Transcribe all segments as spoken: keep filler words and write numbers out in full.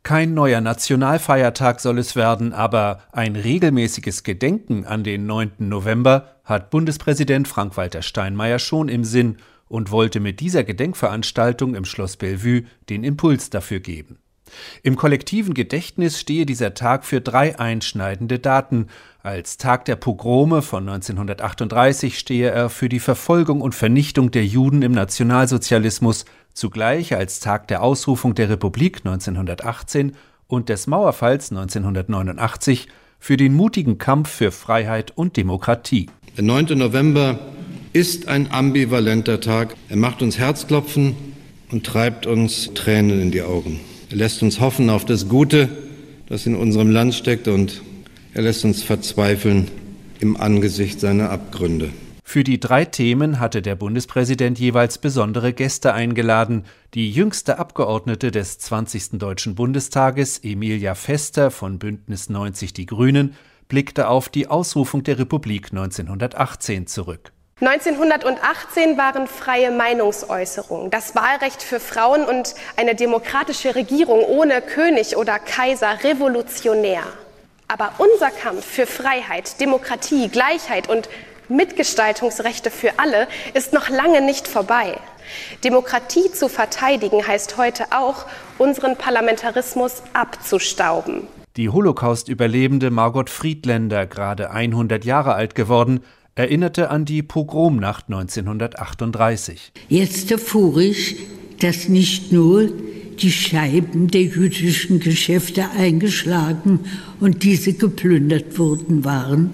Kein neuer Nationalfeiertag soll es werden, aber ein regelmäßiges Gedenken an den neunten November hat Bundespräsident Frank-Walter Steinmeier schon im Sinn und wollte mit dieser Gedenkveranstaltung im Schloss Bellevue den Impuls dafür geben. Im kollektiven Gedächtnis stehe dieser Tag für drei einschneidende Daten. Als Tag der Pogrome von neunzehnhundertachtunddreißig stehe er für die Verfolgung und Vernichtung der Juden im Nationalsozialismus, zugleich als Tag der Ausrufung der Republik neunzehnhundertachtzehn und des Mauerfalls neunzehnhundertneunundachtzig für den mutigen Kampf für Freiheit und Demokratie. Der neunte November ist ein ambivalenter Tag. Er macht uns Herzklopfen und treibt uns Tränen in die Augen. Er lässt uns hoffen auf das Gute, das in unserem Land steckt, und er lässt uns verzweifeln im Angesicht seiner Abgründe. Für die drei Themen hatte der Bundespräsident jeweils besondere Gäste eingeladen. Die jüngste Abgeordnete des zwanzigsten Deutschen Bundestages, Emilia Vester von Bündnis neunzig Die Grünen, blickte auf die Ausrufung der Republik neunzehnhundertachtzehn zurück. neunzehnhundertachtzehn waren freie Meinungsäußerung, das Wahlrecht für Frauen und eine demokratische Regierung ohne König oder Kaiser revolutionär. Aber unser Kampf für Freiheit, Demokratie, Gleichheit und Mitgestaltungsrechte für alle ist noch lange nicht vorbei. Demokratie zu verteidigen heißt heute auch, unseren Parlamentarismus abzustauben. Die Holocaust-Überlebende Margot Friedländer, gerade hundert Jahre alt geworden, erinnerte an die Pogromnacht neunzehnhundertachtunddreißig. Jetzt erfuhr ich, dass nicht nur die Scheiben der jüdischen Geschäfte eingeschlagen und diese geplündert worden waren,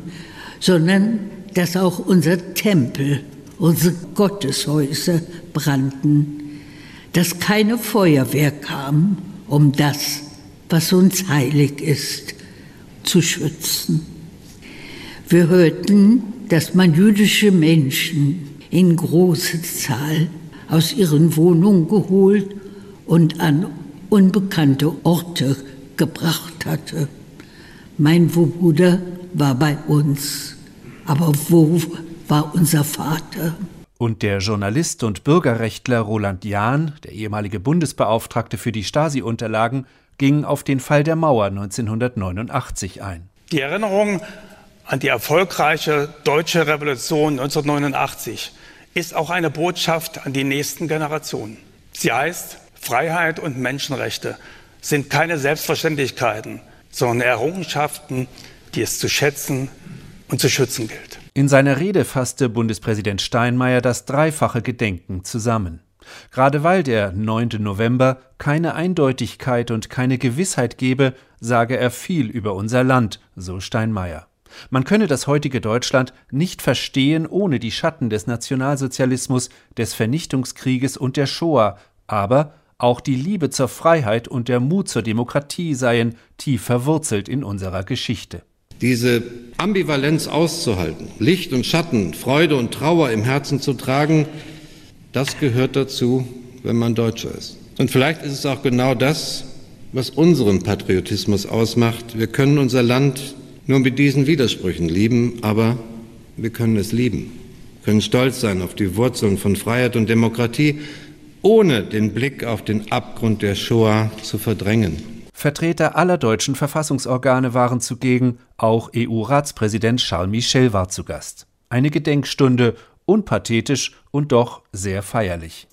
sondern dass auch unser Tempel, unsere Gotteshäuser brannten, dass keine Feuerwehr kam, um das, was uns heilig ist, zu schützen. Wir hörten, dass man jüdische Menschen in großer Zahl aus ihren Wohnungen geholt und an unbekannte Orte gebracht hatte. Mein Bruder war bei uns, aber wo war unser Vater? Und der Journalist und Bürgerrechtler Roland Jahn, der ehemalige Bundesbeauftragte für die Stasi-Unterlagen, ging auf den Fall der Mauer neunzehnhundertneunundachtzig ein. Die Erinnerung an die erfolgreiche deutsche Revolution neunzehnhundertneunundachtzig ist auch eine Botschaft an die nächsten Generationen. Sie heißt, Freiheit und Menschenrechte sind keine Selbstverständlichkeiten, sondern Errungenschaften, die es zu schätzen und zu schützen gilt. In seiner Rede fasste Bundespräsident Steinmeier das dreifache Gedenken zusammen. Gerade weil der neunte November keine Eindeutigkeit und keine Gewissheit gebe, sage er viel über unser Land, so Steinmeier. Man könne das heutige Deutschland nicht verstehen ohne die Schatten des Nationalsozialismus, des Vernichtungskrieges und der Shoah, aber auch die Liebe zur Freiheit und der Mut zur Demokratie seien tief verwurzelt in unserer Geschichte. Diese Ambivalenz auszuhalten, Licht und Schatten, Freude und Trauer im Herzen zu tragen, das gehört dazu, wenn man Deutscher ist. Und vielleicht ist es auch genau das, was unseren Patriotismus ausmacht. Wir können unser Land nur mit diesen Widersprüchen lieben, aber wir können es lieben, wir können stolz sein auf die Wurzeln von Freiheit und Demokratie, ohne den Blick auf den Abgrund der Shoah zu verdrängen. Vertreter aller deutschen Verfassungsorgane waren zugegen, auch E U-Ratspräsident Charles Michel war zu Gast. Eine Gedenkstunde, unpathetisch und doch sehr feierlich.